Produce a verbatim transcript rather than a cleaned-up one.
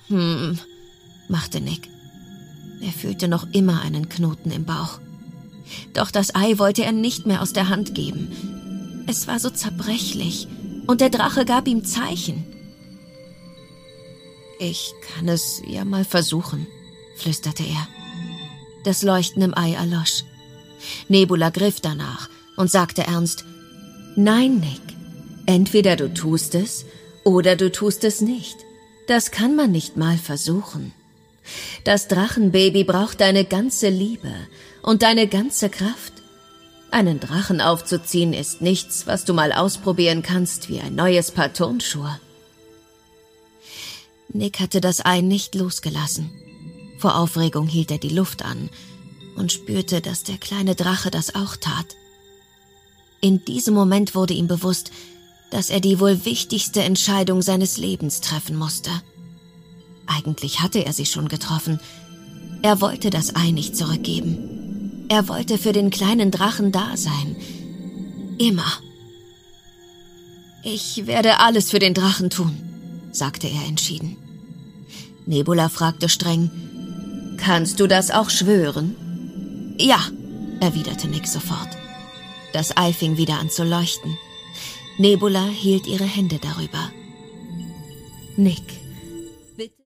Hm, machte Nick. Er fühlte noch immer einen Knoten im Bauch. Doch das Ei wollte er nicht mehr aus der Hand geben. Es war so zerbrechlich und der Drache gab ihm Zeichen. »Ich kann es ja mal versuchen«, flüsterte er. Das Leuchten im Ei erlosch. Nebula griff danach und sagte ernst, »Nein, Nick, entweder du tust es oder du tust es nicht. Das kann man nicht mal versuchen. Das Drachenbaby braucht deine ganze Liebe und deine ganze Kraft. Einen Drachen aufzuziehen ist nichts, was du mal ausprobieren kannst wie ein neues Paar Turnschuhe.« Nick hatte das Ei nicht losgelassen. Vor Aufregung hielt er die Luft an und spürte, dass der kleine Drache das auch tat. In diesem Moment wurde ihm bewusst, dass er die wohl wichtigste Entscheidung seines Lebens treffen musste. Eigentlich hatte er sie schon getroffen. Er wollte das Ei nicht zurückgeben. Er wollte für den kleinen Drachen da sein. Immer. »Ich werde alles für den Drachen tun«, sagte er entschieden. Nebula fragte streng, »Kannst du das auch schwören?« »Ja«, erwiderte Nick sofort. Das Ei fing wieder an zu leuchten. Nebula hielt ihre Hände darüber. »Nick,